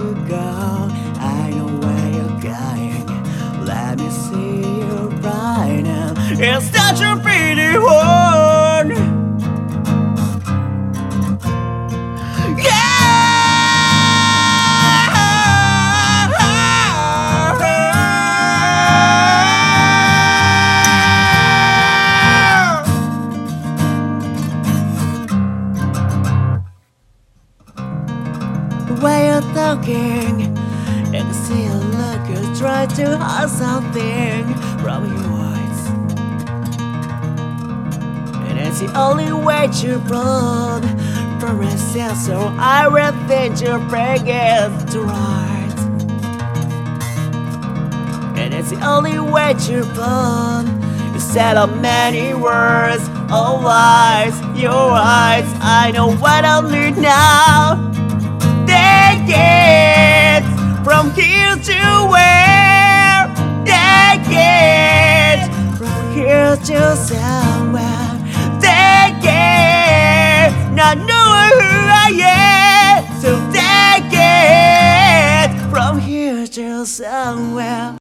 to go. I know where you're going. Let me see you right now. It's such a pretty one. The way you're talking, and I see a look, you try to hide something from your eyes, and it's the only way to run from yourself. So I will think you bring it to right, and it's the only way to run. You said of many words, all lies, your eyes. I know what I need now. Take it from here to where? Take it from here to somewhere. Take it, not knowing who I am. So take it from here to somewhere.